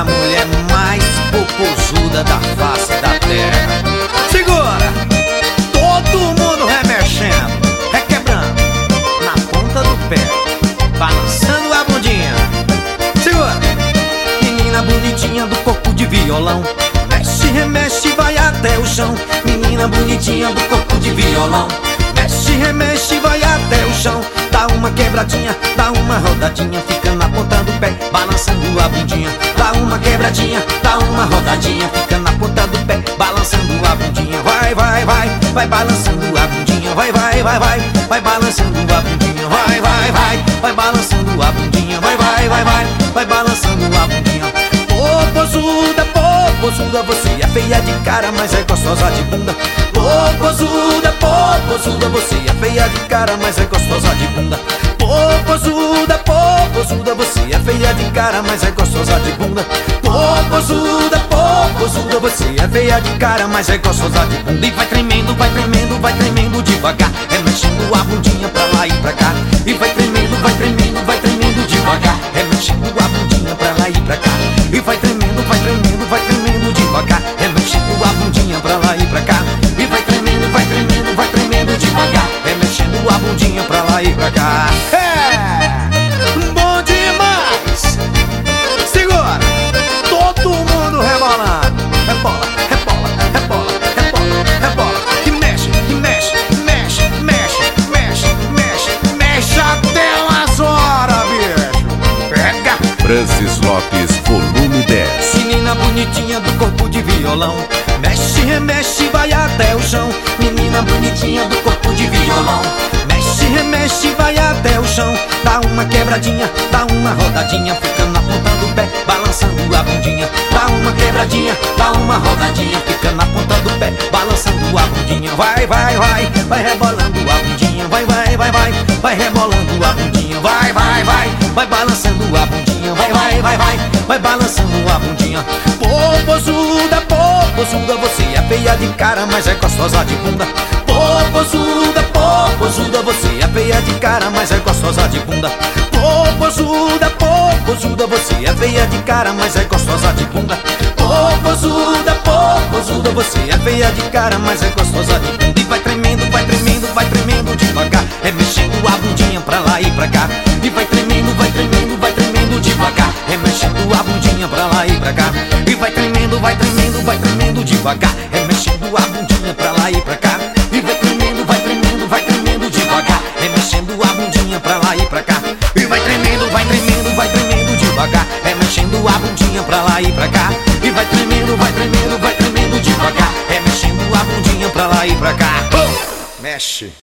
a mulher mais popozuda da face da terra. Segura! Todo mundo remexendo, requebrando na ponta do pé, balançando a bundinha. Segura! Menina bonitinha do corpo de violão, mexe, remexe, vai até o chão. Menina bonitinha do corpo de violão, mexe, remexe, vai até o chão. Dá uma quebradinha, dá uma rodadinha, fica na ponta do pé, balançando a bundinha. Dá uma quebradinha, dá uma rodadinha, fica na ponta do pé, balançando a bundinha. Vai, vai, vai, vai balançando a bundinha. Vai, vai, vai, vai, vai balançando a bundinha. Vai, vai, vai, vai balançando a bundinha. Vai, vai, vai, vai, vai balançando a bundinha. Popozuda, popozuda, você é feia de cara, mas é gostosa de bunda. Popozuda, popozuda, você é feia de cara, mas é gostosa de bunda. Popozuda, popozuda, você é feia de cara, mas é gostosa de bunda. Popozuda, popozuda, você é feia de cara, mas é gostosa de bunda. E vai tremendo, vai tremendo, vai tremendo devagar, remexendo a bundinha pra lá e pra cá. E vai tremendo, vai tremendo, vai tremendo devagar, remexendo a bundinha pra lá e pra cá. E vai tremendo, vai tremendo, vai tremendo devagar, remexendo a bundinha pra lá e pra cá. E vai tremendo, vai tremendo, vai tremendo devagar, remexendo a bundinha pra lá e pra cá. Bom demais! Segura! Todo mundo rebolando. Rebola, rebola, rebola, rebola, rebola. E mexe, e mexe, mexe, mexe, mexe, mexe, mexe até umas horas, bicho. Pega! Francis Lopes, volume 10. Menina bonitinha do corpo de violão, mexe, remexe, vai até o chão. Menina bonitinha do corpo de violão, mexe, remexe, vai até o chão. Dá uma quebradinha, dá uma rodadinha, fica na ponta do pé, balançando a bundinha. Dá uma quebradinha, dá uma rodadinha, fica na ponta do pé, balançando a bundinha. Vai, vai, vai, vai rebolando a bundinha. Vai, vai, vai, vai, vai rebolando a bundinha. Vai, vai, vai, vai balançando a bundinha. Vai, vai, vai, vai, vai balançando a bundinha. Popozuda, popozuda, você é feia de cara, mas é gostosa de bunda. Popozuda, popozuda, você é feia de cara, mas é gostosa de bunda. Popozuda, popozuda, você é feia de cara, mas é gostosa de bunda. Popozuda, popozuda, você é feia de cara, mas é gostosa de bunda. E vai tremendo, vai tremendo, vai tremendo devagar, remexendo a bundinha pra lá e pra cá. E vai tremendo, vai tremendo, vai tremendo devagar, remexendo a bundinha pra lá e pra cá. E vai tremendo, vai tremendo, vai tremendo devagar, remexendo a bundinha pra lá e pra cá. E vai tremendo, vai tremendo, vai tremendo devagar, remexendo a bundinha pra lá e pra cá. E vai tremendo, vai tremendo, vai tremendo devagar, remexendo a bundinha pra lá e pra cá. E vai tremendo, vai tremendo, vai tremendo devagar, remexendo a bundinha pra lá e pra cá. Mexe!